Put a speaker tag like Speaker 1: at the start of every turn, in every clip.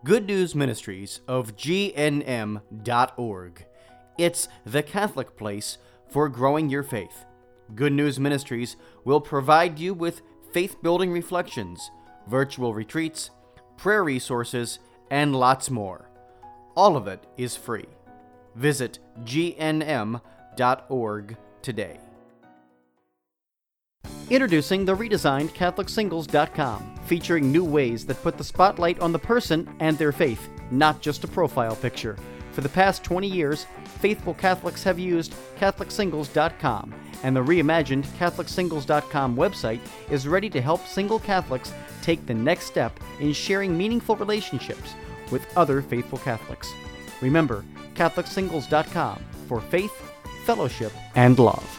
Speaker 1: Good News Ministries of GNM.org. It's the Catholic place for growing your faith. Good News Ministries will provide you with faith-building reflections, virtual retreats, prayer resources, and lots more. All of it is free. Visit GNM.org today. Introducing the redesigned CatholicSingles.com, featuring new ways that put the spotlight on the person and their faith, not just a profile picture. For the past 20 years, faithful Catholics have used CatholicSingles.com, and the reimagined CatholicSingles.com website is ready to help single Catholics take the next step in sharing meaningful relationships with other faithful Catholics. Remember, CatholicSingles.com for faith, fellowship, and love.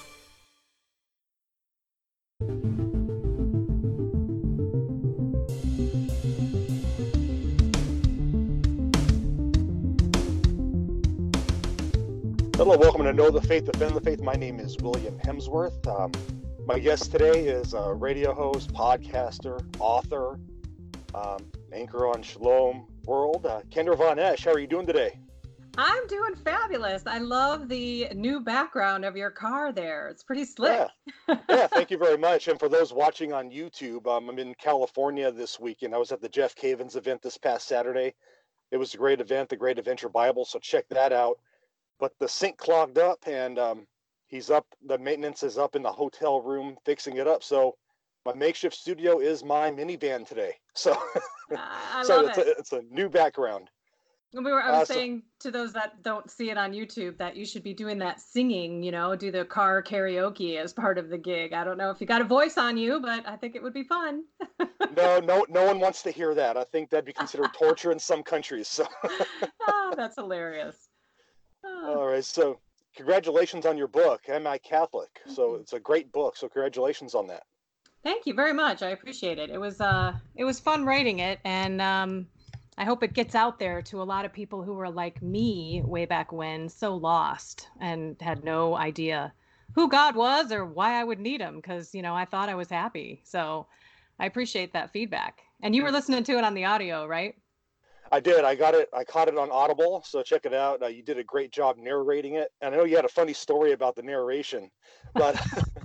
Speaker 2: Hello, welcome to Know the Faith, Defend the Faith. My name is William Hemsworth. My guest today is a radio host, podcaster, author, anchor on Shalom World, Kendra Von Esch. How are you doing today?
Speaker 3: I'm doing fabulous. I love the new background of your car there. It's pretty slick.
Speaker 2: Yeah, thank you very much. And for those watching on YouTube, I'm in California this weekend. I was at the Jeff Cavins event this past Saturday. It was a great event, the Great Adventure Bible, so check that out. But the sink clogged up, and he's up. The maintenance is up in the hotel room fixing it up. So my makeshift studio is my minivan today. So,
Speaker 3: I love it.
Speaker 2: It's a new background.
Speaker 3: I was saying to those that don't see it on YouTube that you should be doing that singing, do the car karaoke as part of the gig. I don't know if you got a voice on you, but I think it would be fun.
Speaker 2: No one wants to hear that. I think that'd be considered torture in some countries. So.
Speaker 3: Oh, that's hilarious.
Speaker 2: All right, so congratulations on your book, Am I Catholic? So it's a great book, so congratulations on that.
Speaker 3: Thank you very much. I appreciate it. It was fun writing it, and I hope it gets out there to a lot of people who were like me way back when, so lost and had no idea who God was or why I would need him, because, I thought I was happy. So I appreciate that feedback. And you were listening to it on the audio, right?
Speaker 2: I did. I got it. I caught it on Audible, so check it out. You did a great job narrating it, and I know you had a funny story about the narration, but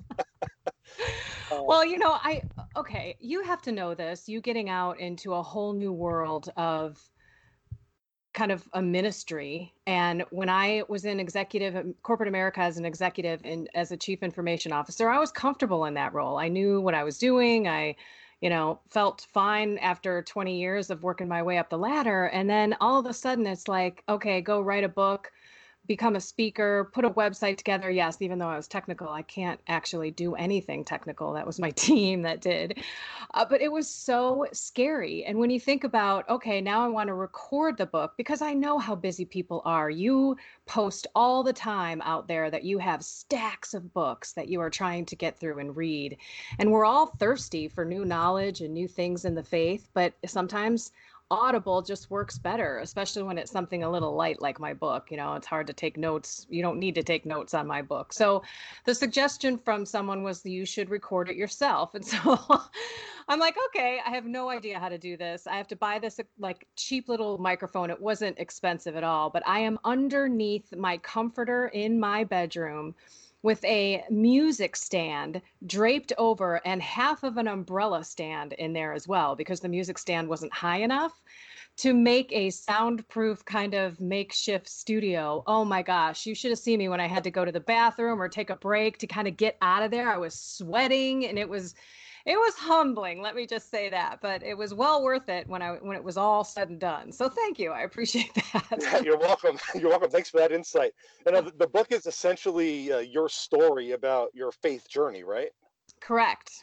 Speaker 3: well, you have to know this. You getting out into a whole new world of kind of a ministry, and when I was in corporate America as an executive and as a chief information officer, I was comfortable in that role. I knew what I was doing. I felt fine after 20 years of working my way up the ladder. And then all of a sudden it's like, okay, go write a book, become a speaker, put a website together. Yes, even though I was technical, I can't actually do anything technical. That was my team that did. But it was so scary. And when you think about, okay, now I want to record the book because I know how busy people are. You post all the time out there that you have stacks of books that you are trying to get through and read. And we're all thirsty for new knowledge and new things in the faith, but sometimes Audible just works better, especially when it's something a little light like my book. It's hard to take notes. You don't need to take notes on my book. So the suggestion from someone was you should record it yourself. And so I'm like, okay, I have no idea how to do this. I have to buy this like cheap little microphone. It wasn't expensive at all, but I am underneath my comforter in my bedroom with a music stand draped over and half of an umbrella stand in there as well, because the music stand wasn't high enough to make a soundproof kind of makeshift studio. Oh my gosh, you should have seen me when I had to go to the bathroom or take a break to kind of get out of there. I was sweating, and it was humbling, let me just say that, but it was well worth it when it was all said and done. So thank you. I appreciate that.
Speaker 2: Yeah, you're welcome. You're welcome. Thanks for that insight. And the book is essentially your story about your faith journey, right?
Speaker 3: Correct.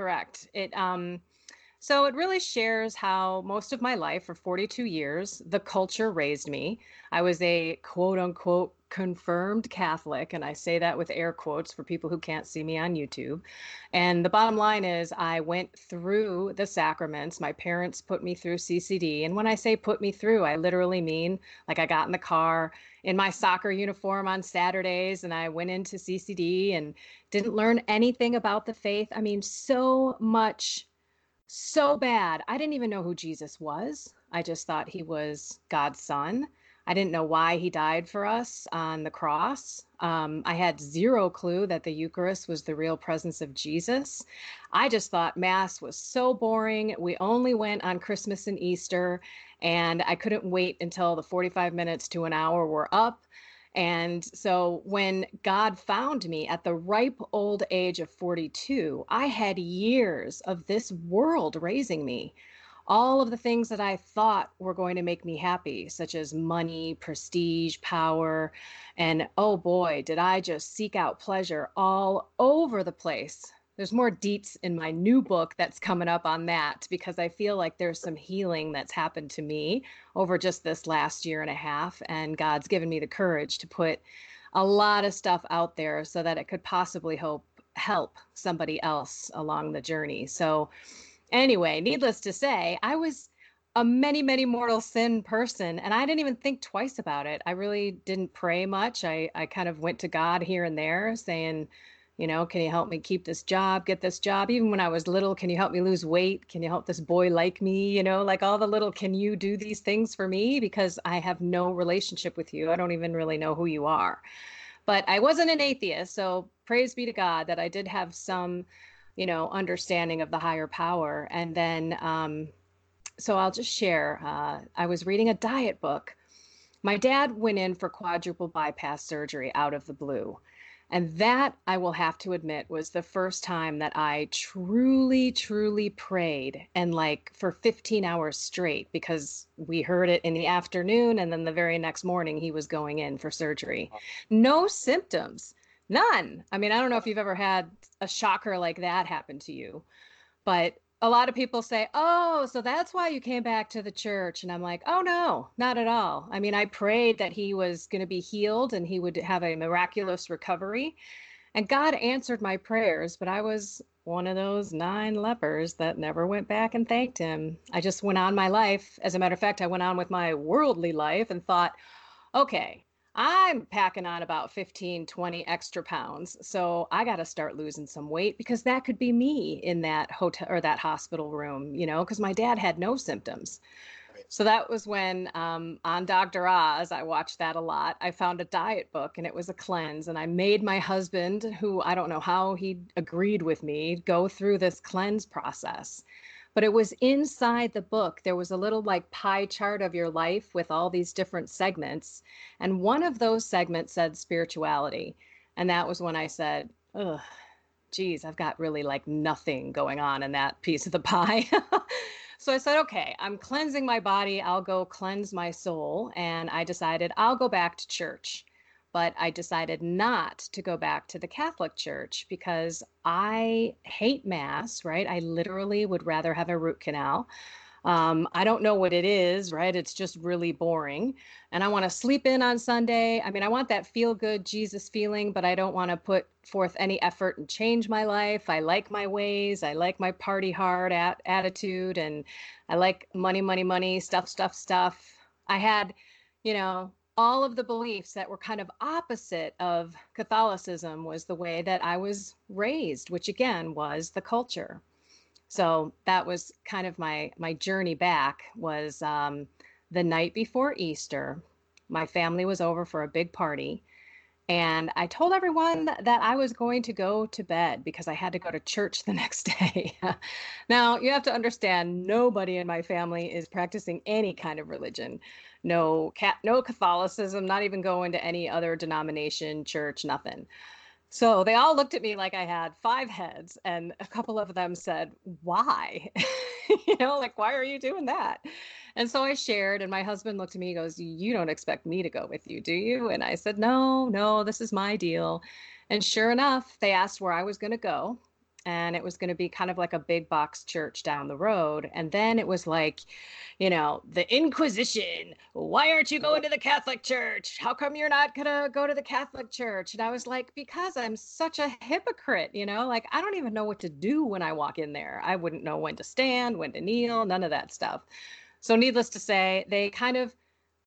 Speaker 3: So it really shares how most of my life for 42 years, the culture raised me. I was a quote unquote confirmed Catholic, and I say that with air quotes for people who can't see me on YouTube. And the bottom line is I went through the sacraments. My parents put me through CCD. And when I say put me through, I literally mean like I got in the car in my soccer uniform on Saturdays and I went into CCD and didn't learn anything about the faith. I mean, so so bad. I didn't even know who Jesus was. I just thought he was God's son. I didn't know why he died for us on the cross. I had zero clue that the Eucharist was the real presence of Jesus. I just thought Mass was so boring. We only went on Christmas and Easter, and I couldn't wait until the 45 minutes to an hour were up. And so when God found me at the ripe old age of 42, I had years of this world raising me. All of the things that I thought were going to make me happy, such as money, prestige, power. And oh boy, did I just seek out pleasure all over the place. There's more deets in my new book that's coming up on that because I feel like there's some healing that's happened to me over just this last year and a half. And God's given me the courage to put a lot of stuff out there so that it could possibly help somebody else along the journey. So anyway, needless to say, I was a many, many mortal sin person, and I didn't even think twice about it. I really didn't pray much. I kind of went to God here and there saying, can you help me keep this job, get this job? Even when I was little, can you help me lose weight? Can you help this boy like me? Like all the little, can you do these things for me? Because I have no relationship with you. I don't even really know who you are. But I wasn't an atheist, so praise be to God that I did have some, understanding of the higher power. And then, so I'll just share. I was reading a diet book. My dad went in for quadruple bypass surgery out of the blue. And that, I will have to admit, was the first time that I truly, truly prayed and like for 15 hours straight because we heard it in the afternoon and then the very next morning he was going in for surgery. No symptoms, none. I mean, I don't know if you've ever had a shocker like that happen to you, but a lot of people say, oh, so that's why you came back to the church. And I'm like, oh, no, not at all. I mean, I prayed that he was going to be healed and he would have a miraculous recovery. And God answered my prayers, but I was one of those 9 lepers that never went back and thanked him. I just went on my life. As a matter of fact, I went on with my worldly life and thought, okay, I'm packing on about 15, 20 extra pounds. So I got to start losing some weight because that could be me in that hotel or that hospital room, because my dad had no symptoms. So that was when on Dr. Oz, I watched that a lot. I found a diet book and it was a cleanse. And I made my husband, who I don't know how he agreed with me, go through this cleanse process. But it was inside the book. There was a little like pie chart of your life with all these different segments. And one of those segments said spirituality. And that was when I said, ugh, geez, I've got really like nothing going on in that piece of the pie. So I said, okay, I'm cleansing my body. I'll go cleanse my soul. And I decided I'll go back to church. But I decided not to go back to the Catholic Church because I hate Mass, right? I literally would rather have a root canal. I don't know what it is, right? It's just really boring. And I want to sleep in on Sunday. I mean, I want that feel good Jesus feeling, but I don't want to put forth any effort and change my life. I like my ways. I like my party hard attitude. And I like money, money, money, stuff, stuff, stuff. I had, all of the beliefs that were kind of opposite of Catholicism was the way that I was raised, which again was the culture. So that was kind of my journey back was the night before Easter. My family was over for a big party. And I told everyone that I was going to go to bed because I had to go to church the next day. Now, you have to understand, nobody in my family is practicing any kind of religion. No Catholicism, not even going to any other denomination, church, nothing. So they all looked at me like I had 5 heads, and a couple of them said, why? Like, why are you doing that? And so I shared, and my husband looked at me, he goes, you don't expect me to go with you, do you? And I said, no, this is my deal. And sure enough, they asked where I was going to go. And it was going to be kind of like a big box church down the road. And then it was like, the Inquisition. Why aren't you going to the Catholic Church? How come you're not going to go to the Catholic Church? And I was like, because I'm such a hypocrite, like I don't even know what to do when I walk in there. I wouldn't know when to stand, when to kneel, none of that stuff. So needless to say, they kind of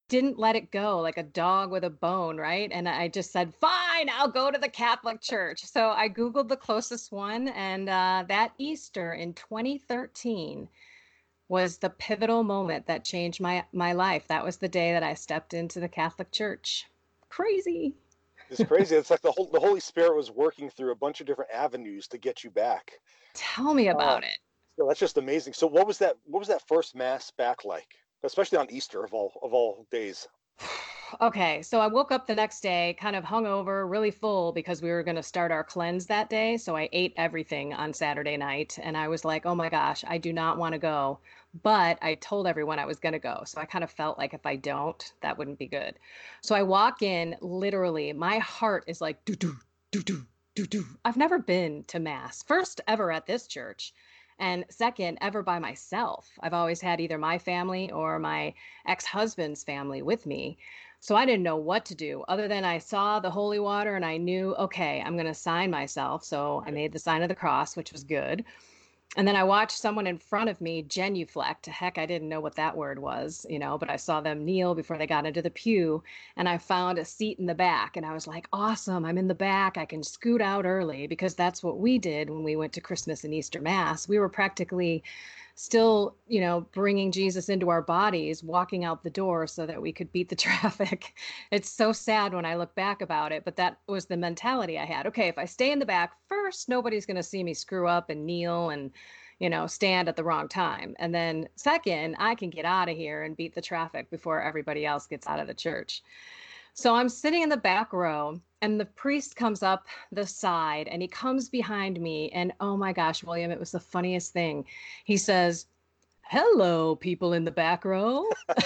Speaker 3: didn't let it go like a dog with a bone, right? And I just said, fine, I'll go to the Catholic Church. So I Googled the closest one, and that Easter in 2013 was the pivotal moment that changed my life. That was the day that I stepped into the Catholic Church. Crazy.
Speaker 2: It's crazy. It's like the Holy Spirit was working through a bunch of different avenues to get you back.
Speaker 3: Tell me
Speaker 2: Uh,
Speaker 3: about it.
Speaker 2: so that's just amazing. So what was that first mass back like? Especially on Easter of all days.
Speaker 3: Okay, so I woke up the next day kind of hungover, really full because we were going to start our cleanse that day. So I ate everything on Saturday night and I was like, oh my gosh, I do not want to go. But I told everyone I was going to go. So I kind of felt like if I don't, that wouldn't be good. So I walk in, literally, my heart is like, doo doo, doo doo, doo doo. I've never been to Mass, first ever at this church. And second, ever by myself. I've always had either my family or my ex husband's family with me. So I didn't know what to do other than I saw the holy water and I knew, okay, I'm going to sign myself. So I made the sign of the cross, which was good. And then I watched someone in front of me genuflect. Heck, I didn't know what that word was, but I saw them kneel before they got into the pew. And I found a seat in the back. And I was like, awesome, I'm in the back. I can scoot out early because that's what we did when we went to Christmas and Easter Mass. We were practically still, bringing Jesus into our bodies, walking out the door so that we could beat the traffic. It's so sad when I look back about it, but that was the mentality I had. Okay, if I stay in the back first, nobody's going to see me screw up and kneel and, stand at the wrong time. And then second, I can get out of here and beat the traffic before everybody else gets out of the church. So I'm sitting in the back row, and the priest comes up the side and he comes behind me. And oh my gosh, William, it was the funniest thing. He says, hello, people in the back row.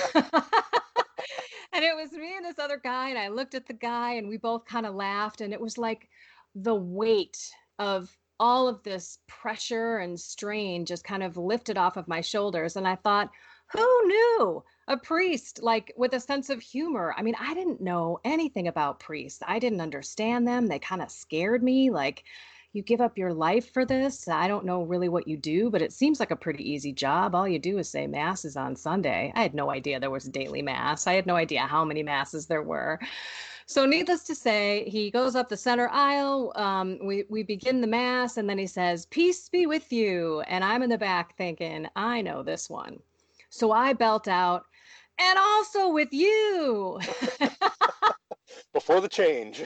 Speaker 3: And it was me and this other guy. And I looked at the guy and we both kind of laughed. And it was like the weight of all of this pressure and strain just kind of lifted off of my shoulders. And I thought, who knew? A priest, like with a sense of humor. I mean, I didn't know anything about priests. I didn't understand them. They kind of scared me. Like, you give up your life for this. I don't know really what you do, but it seems like a pretty easy job. All you do is say masses on Sunday. I had no idea there was a daily mass. I had no idea how many masses there were. So, needless to say, he goes up the center aisle. We begin the mass, and then he says, "Peace be with you." And I'm in the back thinking, I know this one. So I belt out, and also with you.
Speaker 2: Before the change.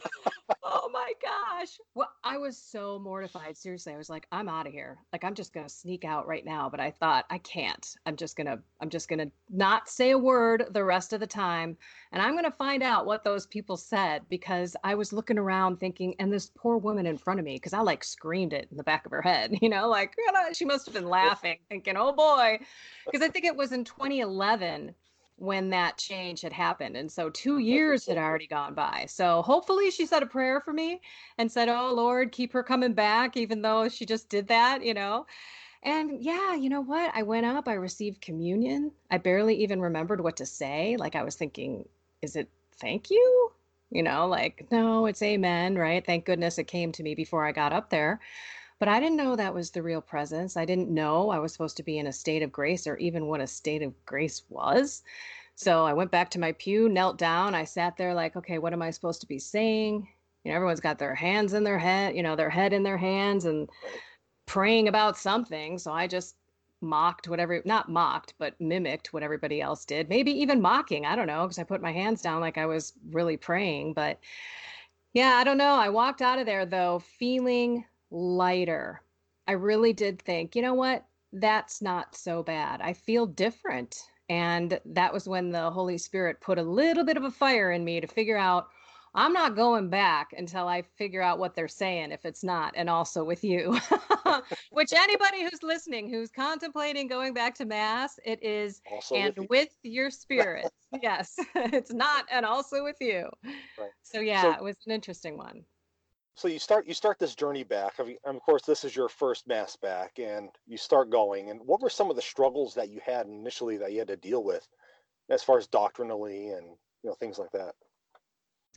Speaker 3: Oh my gosh. Well, I was so mortified. Seriously, I was like, I'm out of here. Like, I'm just gonna sneak out right now. But I thought, I can't. I'm just gonna not say a word the rest of the time. And I'm gonna find out what those people said because I was looking around thinking, and this poor woman in front of me, because I like screamed it in the back of her head, like, she must have been laughing, thinking, oh boy. Because I think it was in 2011 when that change had happened. And so 2 years had already gone by. So hopefully she said a prayer for me and said, oh, Lord, keep her coming back, even though she just did that. And yeah, you know what? I went up, I received communion. I barely even remembered what to say. Like I was thinking, is it thank you? Like, no, it's amen, right? Thank goodness it came to me before I got up there. But I didn't know that was the real presence. I didn't know I was supposed to be in a state of grace or even what a state of grace was. So I went back to my pew, knelt down. I sat there like, okay, what am I supposed to be saying? Everyone's got their hands in their head, their head in their hands and
Speaker 2: Right.
Speaker 3: praying about something. So I just mocked whatever, not mocked, but mimicked what everybody else did. Maybe even mocking. I don't know, because I put my hands down like I was really praying. But yeah, I don't know. I walked out of there though feeling lighter. I really did think, you know what? That's not so bad. I feel different. And that was when the Holy Spirit put a little bit of a fire in me to figure out I'm not going back until I figure out what they're saying, if it's not, and also with you. Which anybody who's listening, who's contemplating going back to Mass, it is,
Speaker 2: Also
Speaker 3: and
Speaker 2: with you.
Speaker 3: with your spirit. Yes, it's not, and also with you.
Speaker 2: Right.
Speaker 3: So yeah,
Speaker 2: So
Speaker 3: it was an interesting one.
Speaker 2: so you start this journey back. Of course, this is your first mass back, and you start going. And what were some of the struggles that you had initially that you had to deal with, as far as doctrinally and things like that?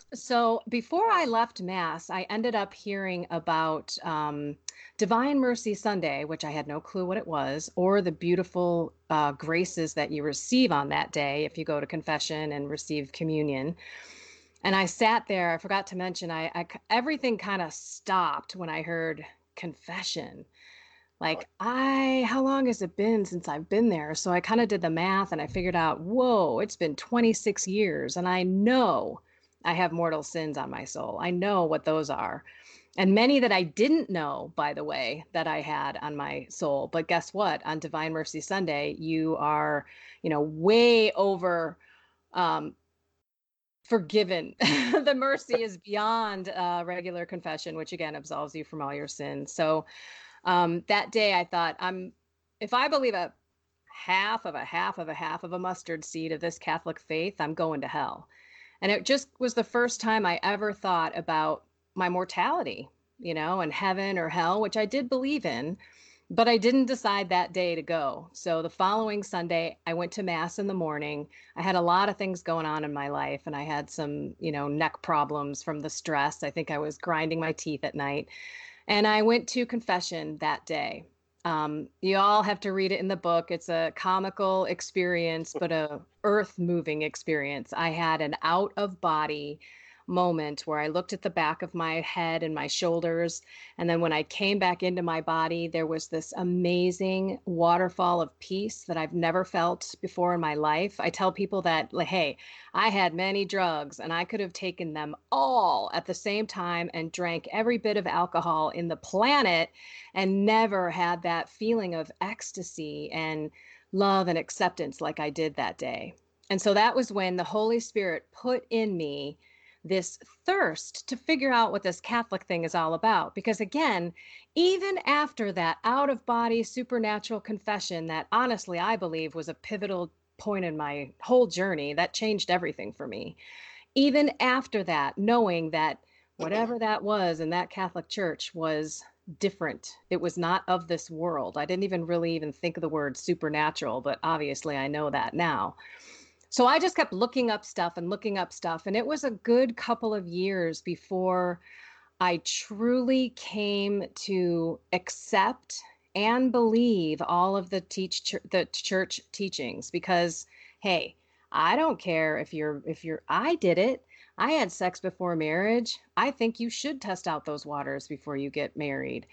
Speaker 3: So before I left Mass, I ended up hearing about Divine Mercy Sunday, which I had no clue what it was, or the beautiful graces that you receive on that day if you go to confession and receive communion. And I sat there. I forgot to mention, everything kind of stopped when I heard confession. Like, how long has it been since I've been there? So I kind of did the math and I figured out, whoa, it's been 26 years. And I know I have mortal sins on my soul. I know what those are. And many that I didn't know, by the way, that I had on my soul. But guess what? On Divine Mercy Sunday, you are, way over um, forgiven. The mercy is beyond regular confession, which again absolves you from all your sins. So that day I thought, if I believe a half of a half of a half of a mustard seed of this Catholic faith, I'm going to hell. And it just was the first time I ever thought about my mortality, and heaven or hell, which I did believe in, but I didn't decide that day to go. So the following Sunday, I went to Mass in the morning. I had a lot of things going on in my life, and I had some, neck problems from the stress. I think I was grinding my teeth at night. And I went to confession that day. You all have to read it in the book. It's a comical experience, but a earth moving experience. I had an out of body moment where I looked at the back of my head and my shoulders. And then when I came back into my body, there was this amazing waterfall of peace that I've never felt before in my life. I tell people that, like, hey, I had many drugs and I could have taken them all at the same time and drank every bit of alcohol in the planet and never had that feeling of ecstasy and love and acceptance like I did that day. And so that was when the Holy Spirit put in me this thirst to figure out what this Catholic thing is all about. Because again, even after that out of body supernatural confession, that honestly I believe was a pivotal point in my whole journey, that changed everything for me. Even after that, knowing that whatever that was in that Catholic church was different. It was not of this world. I didn't even really even think of the word supernatural, but obviously I know that now. So I just kept looking up stuff and looking up stuff. And it was a good couple of years before I truly came to accept and believe all of the church teachings. Because, hey, I don't care I did it. I had sex before marriage. I think you should test out those waters before you get married.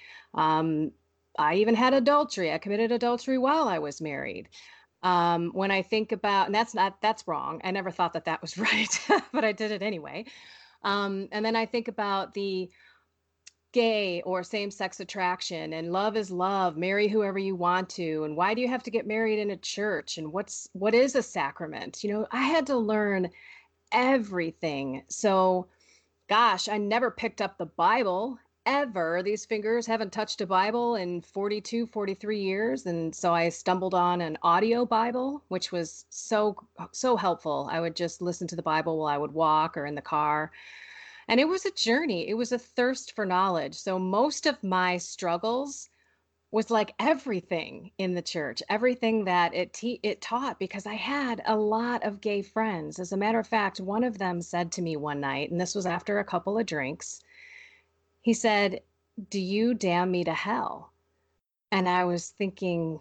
Speaker 3: I even had adultery. I committed adultery while I was married. When I think about, and that's wrong. I never thought that that was right, but I did it anyway. And then I think about the gay or same-sex attraction and love is love, marry whoever you want to. And why do you have to get married in a church? And what is a sacrament? I had to learn everything. So gosh, I never picked up the Bible ever. These fingers haven't touched a Bible in 42, 43 years. And so I stumbled on an audio Bible, which was so helpful. I would just listen to the Bible while I would walk or in the car. And it was a journey. It was a thirst for knowledge. So most of my struggles was like everything in the church, everything that it taught, because I had a lot of gay friends. As a matter of fact, one of them said to me one night, and this was after a couple of drinks, he said, "Do you damn me to hell?" And I was thinking,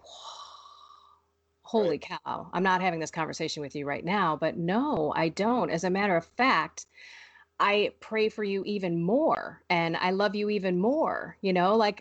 Speaker 3: holy cow, I'm not having this conversation with you right now, but no, I don't. As a matter of fact, I pray for you even more and I love you even more. Like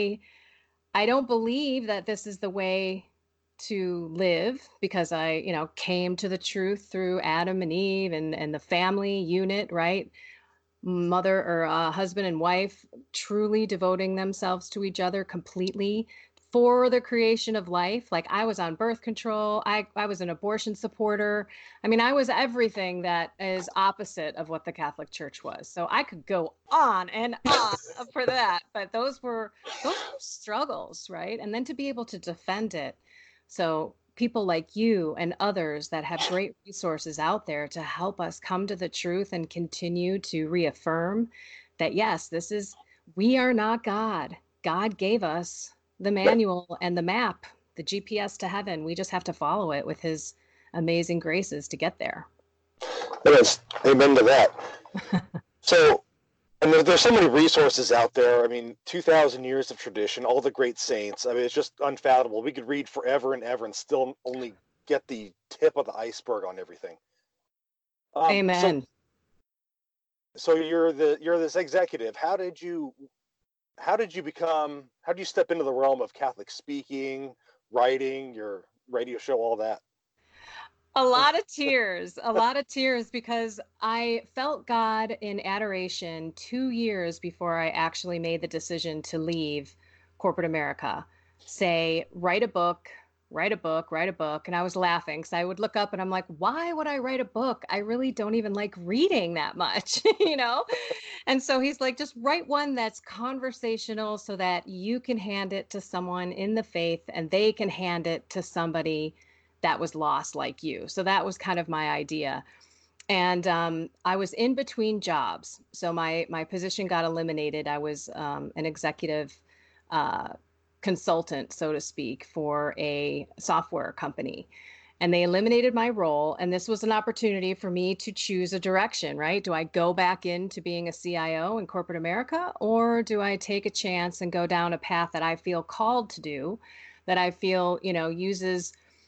Speaker 3: I don't believe that this is the way to live because I, came to the truth through Adam and Eve and the family unit, right? Mother or husband and wife truly devoting themselves to each other completely for the creation of life. Like I was on birth control. I was an abortion supporter. I mean, I was everything that is opposite of what the Catholic Church was. So I could go on and on for that, but those were struggles, right? And then to be able to defend it. So people like you and others that have great resources out there to help us come to the truth and continue to reaffirm that, yes, we are not God. God gave us the manual and the map, the GPS to heaven. We just have to follow it with his amazing graces to get there.
Speaker 2: Yes, amen to that. So, and there's so many resources out there. I mean, 2,000 years of tradition, all the great saints. I mean, it's just unfathomable. We could read forever and ever and still only get the tip of the iceberg on everything.
Speaker 3: Amen.
Speaker 2: So you're this executive. How did you step into the realm of Catholic speaking, writing, your radio show, all that?
Speaker 3: A lot of tears, because I felt God in adoration 2 years before I actually made the decision to leave corporate America. Say, write a book, write a book, write a book. And I was laughing because I would look up and I'm like, why would I write a book? I really don't even like reading that much, you know? And so he's like, just write one that's conversational so that you can hand it to someone in the faith and they can hand it to somebody that was lost like you. So that was kind of my idea. And I was in between jobs. So my position got eliminated. I was an executive consultant, so to speak, for a software company. And they eliminated my role. And this was an opportunity for me to choose a direction, right? Do I go back into being a CIO in corporate America, or do I take a chance and go down a path that I feel called to do, that I feel, uses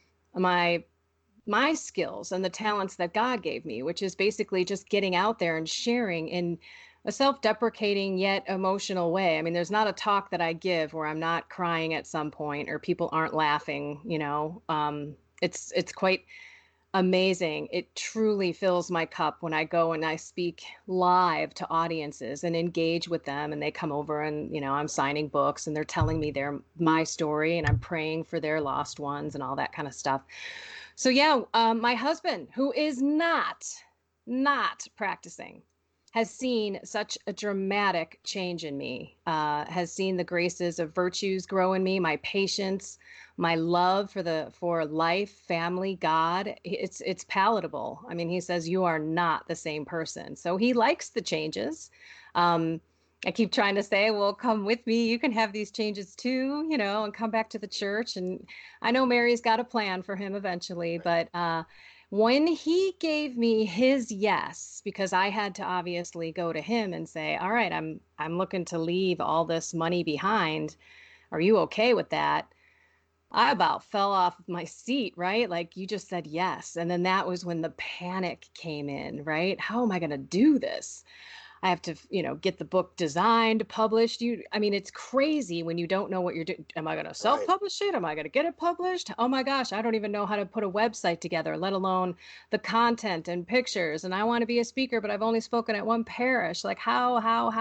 Speaker 3: my skills and the talents that God gave me, which is basically just getting out there and sharing in a self-deprecating yet emotional way. I mean, there's not a talk that I give where I'm not crying at some point or people aren't laughing, it's quite amazing. It truly fills my cup when I go and I speak live to audiences and engage with them, and they come over and, I'm signing books and they're telling me my story, and I'm praying for their lost ones and all that kind of stuff. So yeah, my husband, who is not practicing, has seen such a dramatic change in me, has seen the graces of virtues grow in me, my patience, my love for life, family, God. It's palatable. I mean, he says, you are not the same person. So he likes the changes. I keep trying to say, well, come with me. You can have these changes too, and come back to the church. And I know Mary's got a plan for him eventually, but when he gave me his yes, because I had to obviously go to him and say, all right, I'm looking to leave all this money behind. Are you okay with that? I about fell off my seat, right? Like, you just said yes. And then that was when the panic came in, right? How am I going to do this? I have to, get the book designed, published. I mean, it's crazy when you don't know what you're doing. Am I going to self-publish it? Am I going to get it published? Oh my gosh, I don't even know how to put a website together, let alone the content and pictures. And I want to be a speaker, but I've only spoken at one parish. Like, how?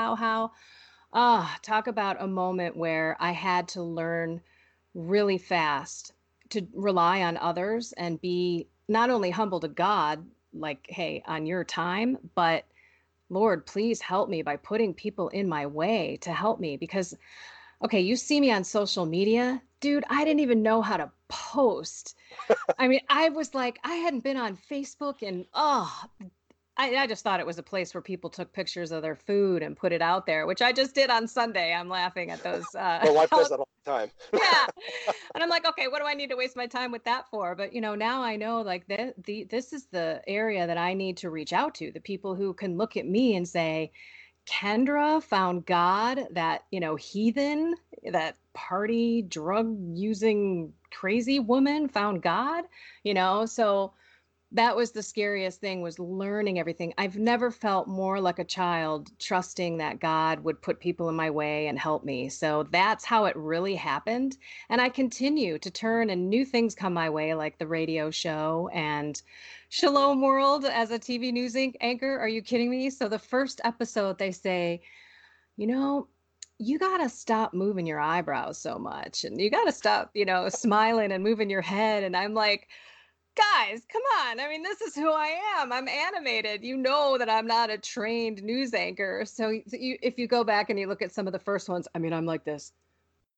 Speaker 3: Talk about a moment where I had to learn really fast to rely on others and be not only humble to God, like, hey, on your time, but Lord, please help me by putting people in my way to help me. Because, okay, you see me on social media, dude, I didn't even know how to post. I mean, I was like, I hadn't been on Facebook and, I just thought it was a place where people took pictures of their food and put it out there, which I just did on Sunday. I'm laughing at those.
Speaker 2: My wife does that all the time.
Speaker 3: Yeah. And I'm like, okay, what do I need to waste my time with that for? But, now I know, like, this is the area that I need to reach out to, the people who can look at me and say, Kendra found God, that, heathen, that party drug using crazy woman found God, so that was the scariest thing, was learning everything. I've never felt more like a child, trusting that God would put people in my way and help me. So that's how it really happened. And I continue to turn, and new things come my way, like the radio show and Shalom World as a TV news anchor. Are you kidding me? So the first episode, they say, you got to stop moving your eyebrows so much, and you got to stop, smiling and moving your head. And I'm like, guys, come on. I mean, this is who I am. I'm animated. You know that I'm not a trained news anchor. So if you go back and you look at some of the first ones, I mean, I'm like this.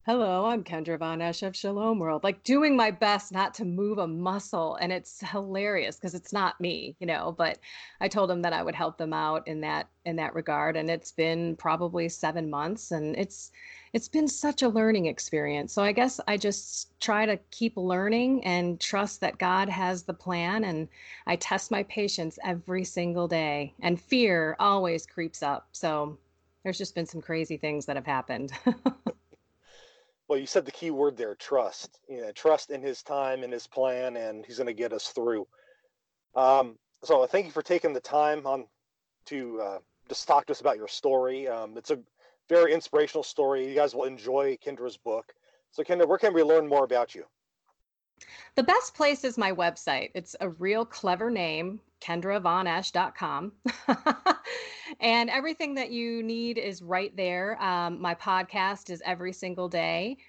Speaker 3: hello, I'm Kendra Von Esch of Shalom World, like doing my best not to move a muscle. And it's hilarious because it's not me, but I told them that I would help them out in that regard. And it's been probably 7 months, and it's been such a learning experience. So I guess I just try to keep learning and trust that God has the plan, and I test my patience every single day. And fear always creeps up. So there's just been some crazy things that have happened.
Speaker 2: Well, you said the key word there, trust. Trust in his time and his plan, and he's going to get us through. So thank you for taking the time on to just talk to us about your story. It's a very inspirational story. You guys will enjoy Kendra's book. So Kendra, where can we learn more about you?
Speaker 3: The best place is my website. It's a real clever name, KendraVonEsch.com. And everything that you need is right there. My podcast is every single day.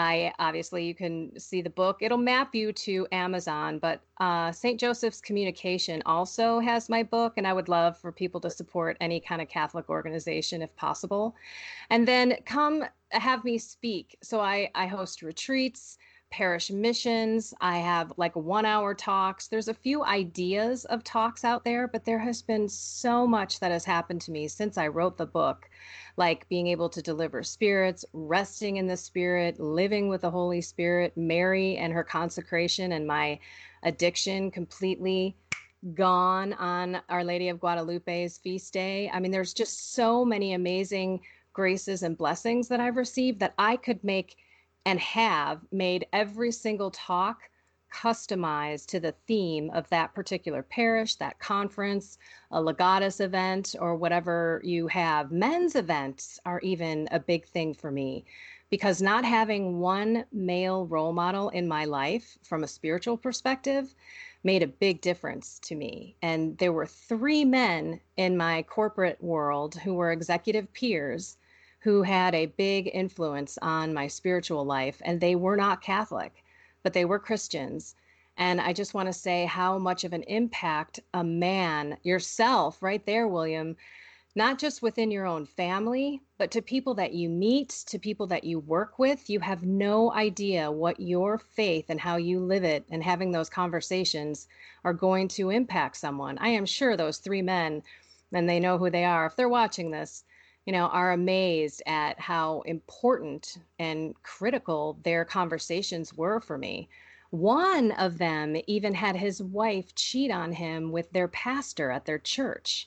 Speaker 3: You can see the book. It'll map you to Amazon, but St. Joseph's Communication also has my book, and I would love for people to support any kind of Catholic organization if possible. And then come have me speak. So I host retreats, parish missions. I have like 1 hour talks. There's a few ideas of talks out there, but there has been so much that has happened to me since I wrote the book, like being able to deliver spirits, resting in the Spirit, living with the Holy Spirit, Mary and her consecration, and my addiction completely gone on Our Lady of Guadalupe's feast day. I mean, there's just so many amazing graces and blessings that I've received that I could make and have made every single talk customized to the theme of that particular parish, that conference, a Legatus event, or whatever you have. Men's events are even a big thing for me, because not having one male role model in my life from a spiritual perspective made a big difference to me. And there were 3 men in my corporate world who were executive peers who had a big influence on my spiritual life. And they were not Catholic, but they were Christians. And I just want to say how much of an impact a man, yourself right there, William, not just within your own family, but to people that you meet, to people that you work with. You have no idea what your faith and how you live it and having those conversations are going to impact someone. I am sure those 3 men, and they know who they are if they're watching this, are amazed at how important and critical their conversations were for me. One of them even had his wife cheat on him with their pastor at their church.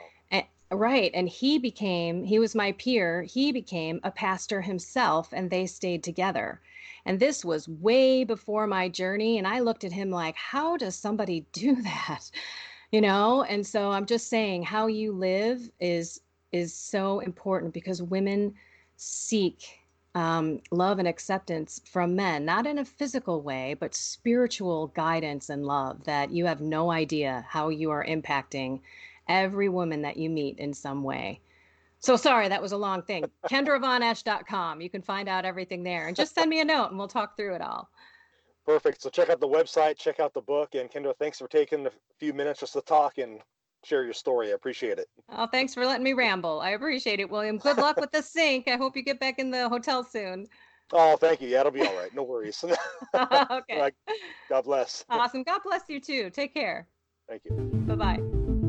Speaker 3: Right. And he was my peer. He became a pastor himself, and they stayed together. And this was way before my journey. And I looked at him like, how does somebody do that? And so I'm just saying, how you live is so important, because women seek love and acceptance from men, not in a physical way, but spiritual guidance and love that you have no idea how you are impacting every woman that you meet in some way. So sorry, that was a long thing. KendraVonEsch.com. You can find out everything there, and just send me a note and we'll talk through it all.
Speaker 2: Perfect. So check out the website, check out the book. And Kendra, thanks for taking a few minutes just to talk and share your story. I appreciate it.
Speaker 3: Oh, thanks for letting me ramble. I appreciate it, William. Good luck with the sink. I hope you get back in the hotel soon.
Speaker 2: Oh, thank you. Yeah, it'll be all right. No worries.
Speaker 3: Okay.
Speaker 2: Right. God bless.
Speaker 3: Awesome. God bless you too. Take care.
Speaker 2: Thank you.
Speaker 3: Bye-bye.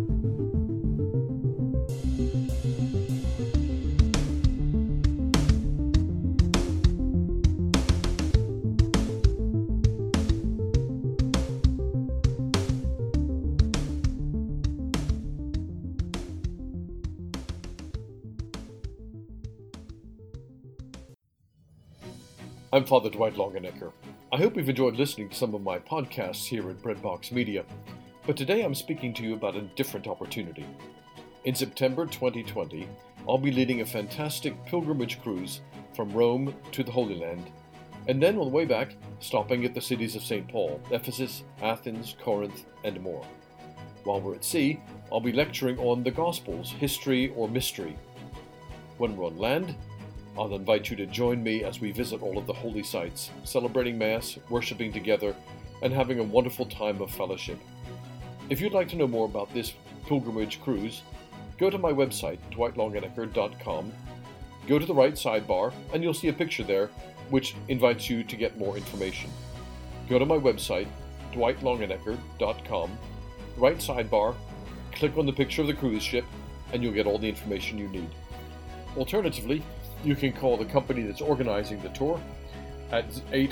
Speaker 4: I'm Father Dwight Longenecker. I hope you've enjoyed listening to some of my podcasts here at Breadbox Media, but today I'm speaking to you about a different opportunity. In September 2020, I'll be leading a fantastic pilgrimage cruise from Rome to the Holy Land, and then on the way back, stopping at the cities of St. Paul, Ephesus, Athens, Corinth, and more. While we're at sea, I'll be lecturing on the Gospels, history or mystery. When we're on land, I'll invite you to join me as we visit all of the holy sites, celebrating Mass, worshiping together, and having a wonderful time of fellowship. If you'd like to know more about this pilgrimage cruise, go to my website, dwightlongenecker.com, go to the right sidebar, and you'll see a picture there which invites you to get more information. Go to my website, dwightlongenecker.com, right sidebar, click on the picture of the cruise ship, and you'll get all the information you need. Alternatively, you can call the company that's organizing the tour at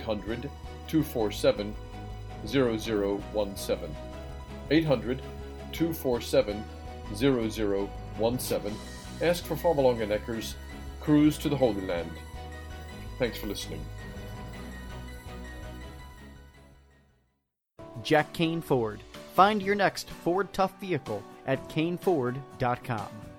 Speaker 4: 800-247-0017. 800-247-0017. Ask for Father Longenecker's Cruise to the Holy Land. Thanks for listening.
Speaker 1: Jack Kane Ford. Find your next Ford Tough vehicle at kaneford.com.